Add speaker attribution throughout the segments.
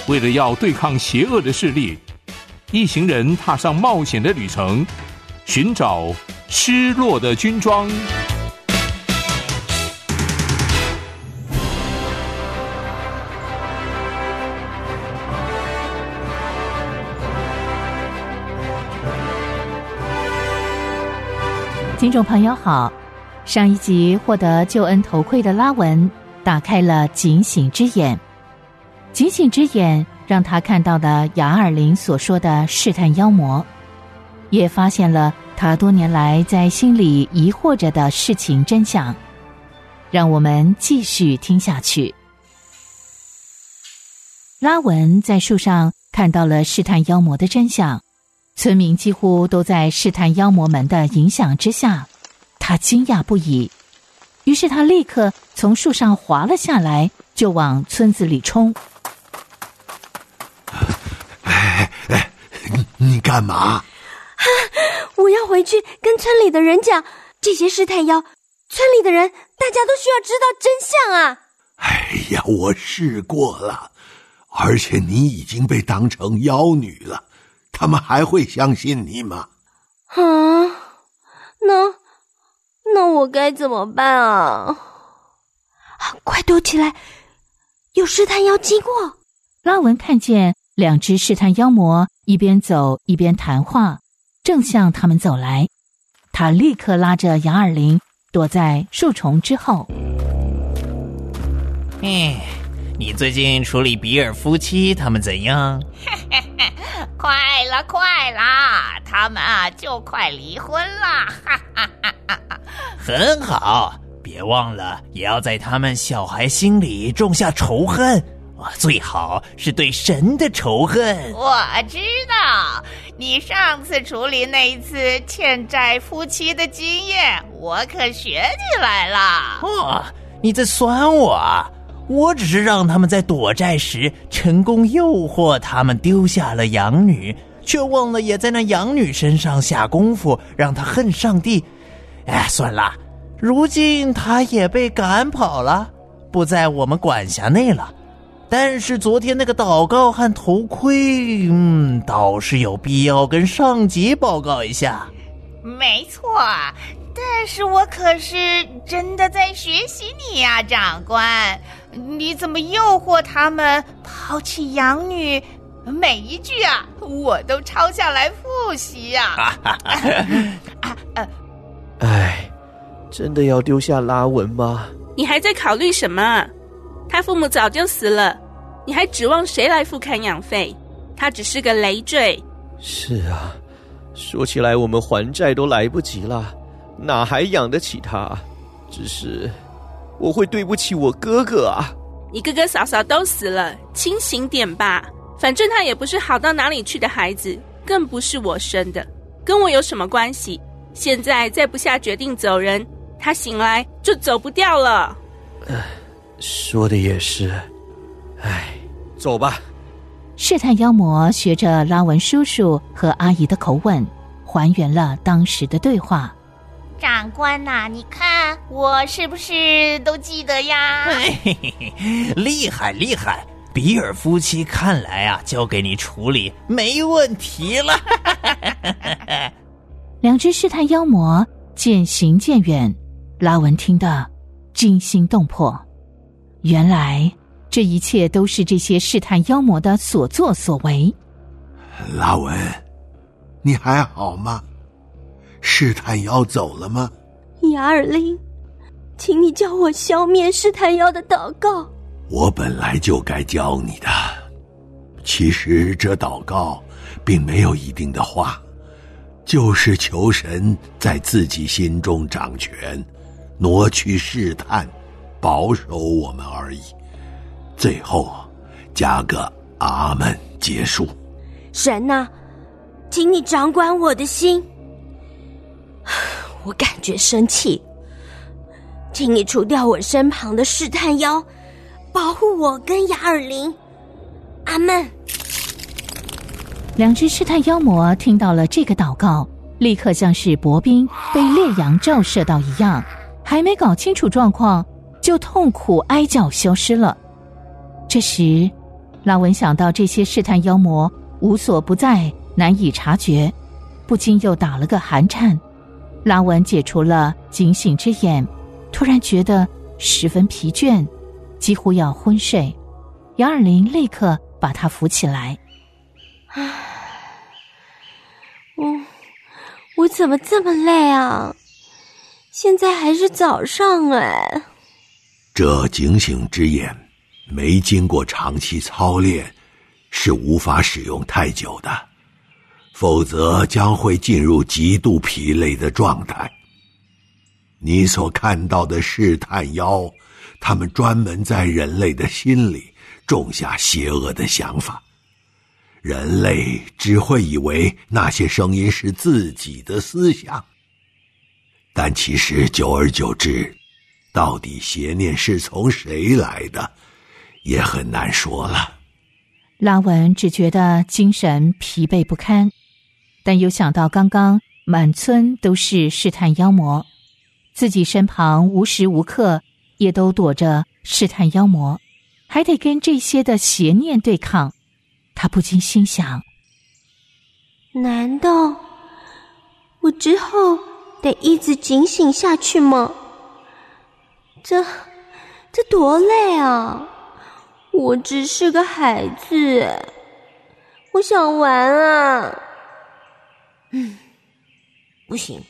Speaker 1: 为了要对抗邪恶的势力，一行人踏上冒险的旅程，寻找失落的军装。
Speaker 2: 听众朋友好，上一集获得救恩头盔的拉文打开了警醒之眼，警醒之眼让他看到了雅尔琳所说的试探妖魔，也发现了他多年来在心里疑惑着的事情真相。让我们继续听下去。拉文在树上看到了试探妖魔的真相，村民几乎都在试探妖魔们的影响之下，他惊讶不已。于是他立刻从树上滑了下来，就往村子里冲。
Speaker 3: 你干嘛？
Speaker 4: 我要回去跟村里的人讲，这些试探妖，村里的人大家都需要知道真相啊！
Speaker 3: 哎呀，我试过了，而且你已经被当成妖女了，他们还会相信你吗？
Speaker 4: 那我该怎么办啊？快躲起来，有试探妖经过。
Speaker 2: 拉文看见两只试探妖魔一边走一边谈话，正向他们走来。他立刻拉着雅尔琳躲在树丛之后。
Speaker 5: 你最近处理比尔夫妻他们怎样？
Speaker 6: 快了，他们就快离婚了。
Speaker 5: 很好，别忘了也要在他们小孩心里种下仇恨，最好是对神的仇恨。
Speaker 6: 我知道你上次处理那一次欠债夫妻的经验，我可学起来了。
Speaker 5: 你在酸我啊？我只是让他们在躲债时成功诱惑他们丢下了养女，却忘了也在那养女身上下功夫，让她恨上帝。算了，如今她也被赶跑了，不在我们管辖内了。但是昨天那个祷告和头盔，倒是有必要跟上级报告一下。
Speaker 6: 没错，但是我可是真的在学习你呀，长官。你怎么诱惑他们抛弃养女？每一句我都抄下来复习呀。
Speaker 7: 真的要丢下拉文吗？
Speaker 8: 你还在考虑什么？他父母早就死了，你还指望谁来付看养费？他只是个累赘。
Speaker 7: 是啊，说起来我们还债都来不及了，哪还养得起他？只是我会对不起我哥哥啊。
Speaker 8: 你哥哥嫂嫂都死了，清醒点吧。反正他也不是好到哪里去的孩子，更不是我生的，跟我有什么关系？现在再不下决定走人，他醒来就走不掉了。
Speaker 7: 说的也是。走吧。
Speaker 2: 试探妖魔学着拉文叔叔和阿姨的口吻，还原了当时的对话。
Speaker 6: 长官你看我是不是都记得呀？
Speaker 5: 厉害，比尔夫妻看来交给你处理没问题了。
Speaker 2: 两只试探妖魔渐行渐远，拉文听得惊心动魄。原来这一切都是这些试探妖魔的所作所为。
Speaker 3: 拉文，你还好吗？试探妖走了吗？
Speaker 4: 雅尔琳，请你教我消灭试探妖的祷告。
Speaker 3: 我本来就该教你的。其实这祷告并没有一定的话，就是求神在自己心中掌权，挪去试探，保守我们而已。最后加个阿们结束。
Speaker 4: 神请你掌管我的心。我感觉生气，请你除掉我身旁的试探妖，保护我跟雅尔琳。阿们。
Speaker 2: 两只试探妖魔听到了这个祷告，立刻像是薄冰被烈阳照射到一样，还没搞清楚状况，就痛苦哀叫消失了。这时拉文想到这些试探妖魔无所不在，难以察觉，不禁又打了个寒颤。拉文解除了警醒之眼，突然觉得十分疲倦，几乎要昏睡。杨尔林立刻把他扶起来。
Speaker 4: 我怎么这么累啊？现在还是早上哎。
Speaker 3: 这警醒之眼没经过长期操练是无法使用太久的，否则将会进入极度疲累的状态。你所看到的试探妖，他们专门在人类的心里种下邪恶的想法，人类只会以为那些声音是自己的思想，但其实久而久之，到底邪念是从谁来的，也很难说了。
Speaker 2: 拉文只觉得精神疲惫不堪，但又想到刚刚满村都是试探妖魔，自己身旁无时无刻也都躲着试探妖魔，还得跟这些的邪念对抗，他不禁心想：
Speaker 4: 难道我之后得一直警醒下去吗？这多累啊！我只是个孩子，我想玩啊。不行，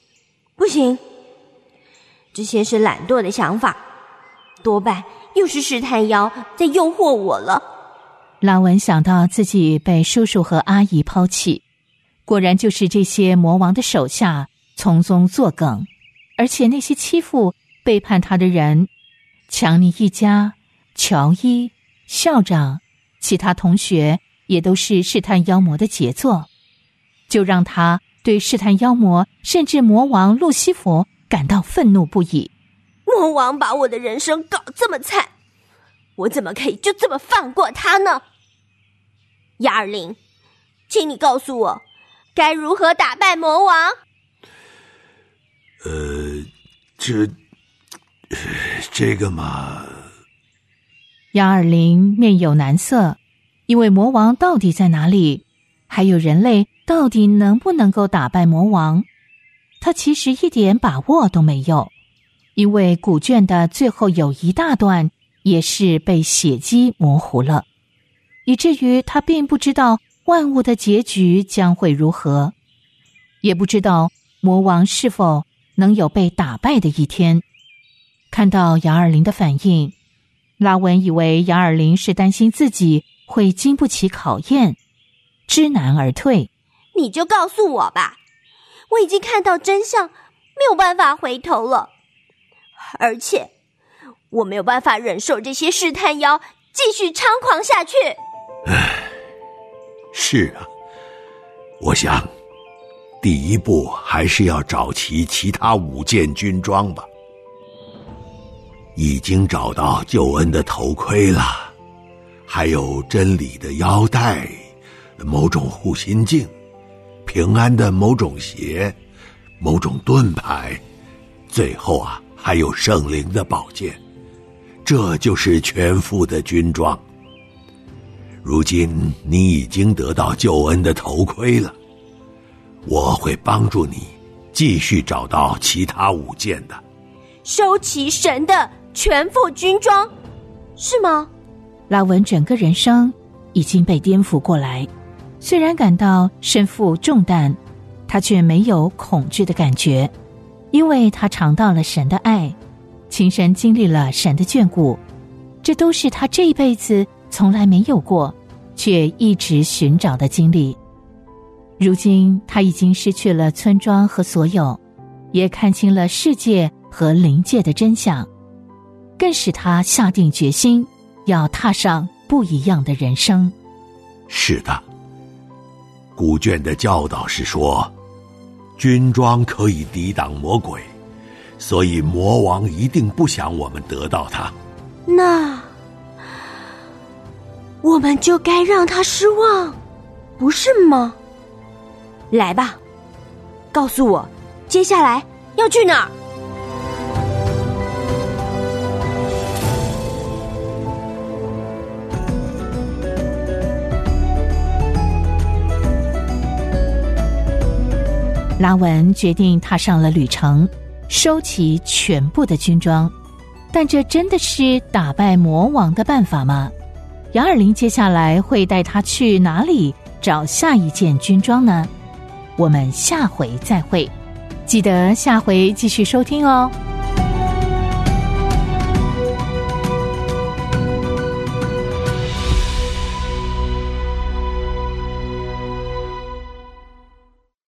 Speaker 4: 这些是懒惰的想法，多半又是试探妖在诱惑我了。
Speaker 2: 拉文想到自己被叔叔和阿姨抛弃，果然就是这些魔王的手下从中作梗，而且那些欺负背叛他的人，强尼一家、乔伊、校长、其他同学也都是试探妖魔的杰作，就让他对试探妖魔甚至魔王路西弗感到愤怒不已。
Speaker 4: 魔王把我的人生搞这么惨，我怎么可以就这么放过他呢？亚尔林，请你告诉我该如何打败魔王。
Speaker 3: 这个嘛……
Speaker 2: 亚尔林面有难色，因为魔王到底在哪里，还有人类到底能不能够打败魔王，他其实一点把握都没有，因为古卷的最后有一大段也是被血迹模糊了，以至于他并不知道万物的结局将会如何，也不知道魔王是否能有被打败的一天。看到亚尔林的反应，拉文以为亚尔林是担心自己会经不起考验，知难而退。
Speaker 4: 你就告诉我吧，我已经看到真相，没有办法回头了，而且我没有办法忍受这些试探妖继续猖狂下去。
Speaker 3: 是啊，我想第一步还是要找齐其他5件军装吧。已经找到救恩的头盔了，还有真理的腰带，某种护心镜，平安的某种鞋，某种盾牌，最后还有圣灵的宝剑。这就是全副的军装。如今你已经得到救恩的头盔了，我会帮助你继续找到其他5件的。
Speaker 4: 收齐神的全副军装，是吗？
Speaker 2: 拉文整个人生已经被颠覆过来，虽然感到身负重担，他却没有恐惧的感觉，因为他尝到了神的爱，亲身经历了神的眷顾，这都是他这一辈子从来没有过，却一直寻找的经历。如今他已经失去了村庄和所有，也看清了世界和灵界的真相，更使他下定决心要踏上不一样的人生。
Speaker 3: 是的，古卷的教导是说，军装可以抵挡魔鬼，所以魔王一定不想我们得到它。
Speaker 4: 那我们就该让他失望，不是吗？来吧，告诉我接下来要去哪儿。
Speaker 2: 拉文决定踏上了旅程，收齐全部的军装。但这真的是打败魔王的办法吗？杨尔琳接下来会带他去哪里找下一件军装呢？我们下回再会，记得下回继续收听哦。